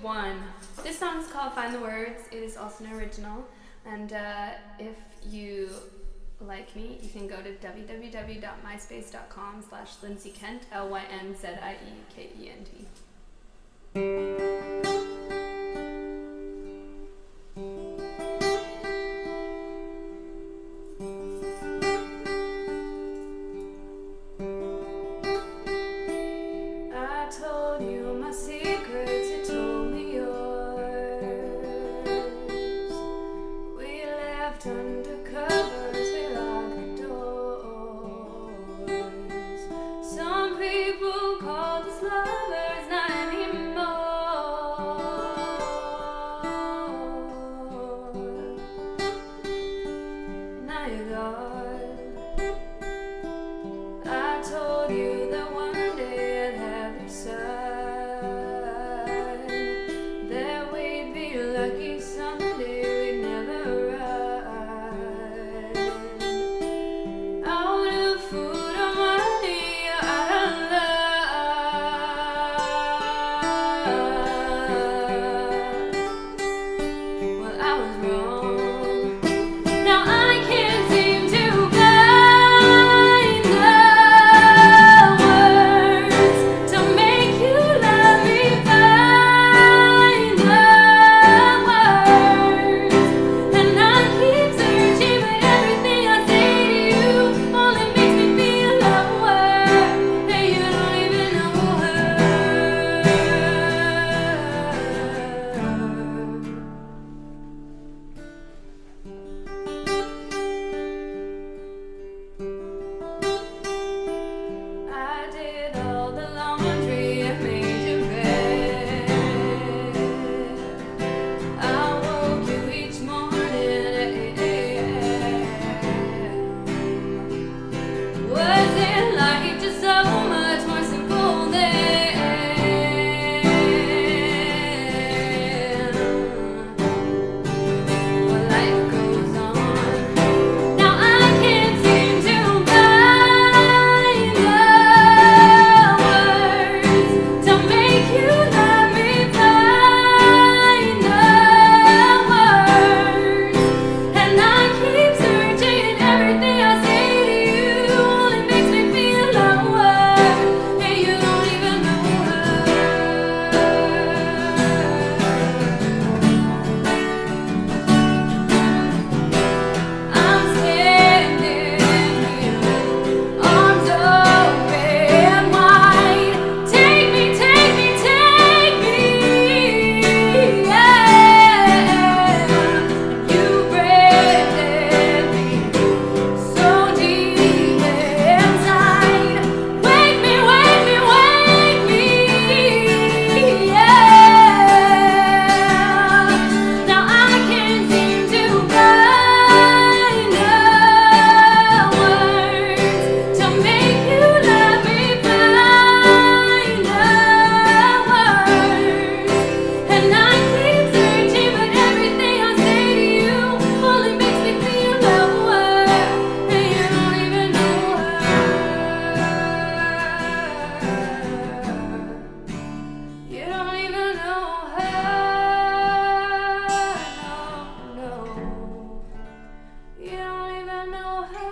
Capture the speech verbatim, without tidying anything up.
one. This song is called Find the Words. It is also an original. And uh, if you like me, you can go to www.myspace.com slash Lindsay Kent, L Y N Z I E K E N T. I told you my secrets, you told me yours. We left under covers, we locked the doors. Some people call us lovers, not anymore. Now you're gone. I told you that one day I'd have your side, that we'd be lucky someday we'd never ride out of food or money or out of love. Well, I was wrong. Now I can't seem to find the words to make you love me. Find the words, and I keep searching, but everything I say to you only makes me feel lower. That you don't even know her. I did all the laundry, I made your bed. I woke you each morning at eight a.m. Was it like just so much more simple then? Well, life goes on. Now I can't seem to find the words to make you love me. Find the words, and I keep searching. Everything I say to you only makes me feel lower, and you don't even know her. I'm standing here, arms open wide. Take me, take me, take me, yeah. You branded me so deep inside. Wake me, wake me, wake me, yeah. Now I can't seem to find the words to make you love me. Find the words, and I keep searching, but everything I say to you only makes me feel lower, and you don't even know her. You don't even know her. No, no. You don't even know her.